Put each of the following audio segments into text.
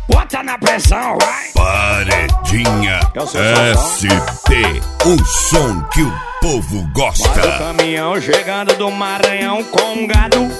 Bota na pressão, vai. Paredinha SP, o som que o povo gosta. Mas o caminhão chegando do Maranhão com gado.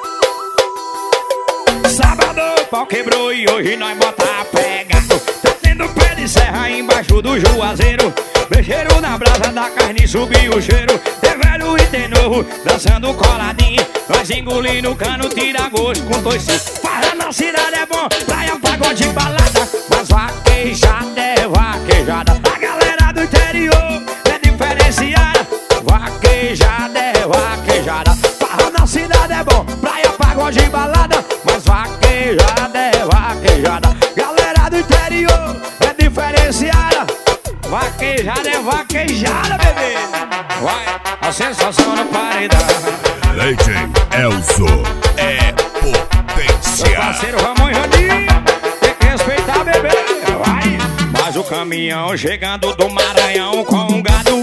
Sábado o pau quebrou e hoje nós bota pegado. Tá tendo pé de serra embaixo do Juazeiro. Mexeram na brasa da carne, subiu o cheiro. Tem velho e tem novo, dançando coladinho. Nós engolindo o cano, tira gosto com toicinho. Farra na cidade é bom, praia, pagode, balada. Mas vaquejada é vaquejada. A galera do interior é diferenciada. Vaquejada é vaquejada. Farra na cidade é bom, praia, pagode, balada. Mas vaquejada é vaquejada. Galera do interior é diferenciada. Vaquejada é vaquejada, bebê. Vai, a sensação no paredão. DJ Elzo é Meu potência. parceiro Ramon e Randinho, tem que respeitar, bebê. Vai, mas o caminhão chegando do Maranhão com um gado.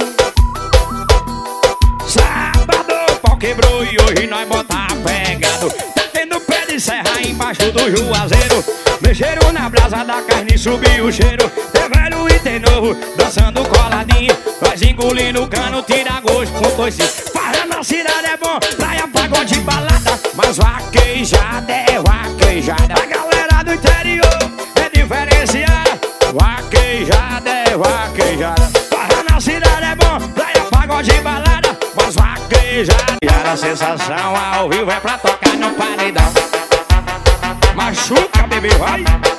Sábado o pau quebrou e hoje nós bota pegado. Tá tendo pé de serra embaixo do Juazeiro. Mexeram na brasa da carne, subiu o cheiro. Tem velho e tem novo, dançando coladinho. Nós engolindo o cano, tira gosto com toicinho. Farra na cidade é bom, praia, pagode, balada. Mas vaquejada é vaquejada. A galera do interior é diferenciada. Vaquejada é vaquejada. Farra na cidade é bom, praia, pagode, balada. Mas vaquejada e a sensação ao vivo é pra tocar no paredão. Machuca, bebê, vai!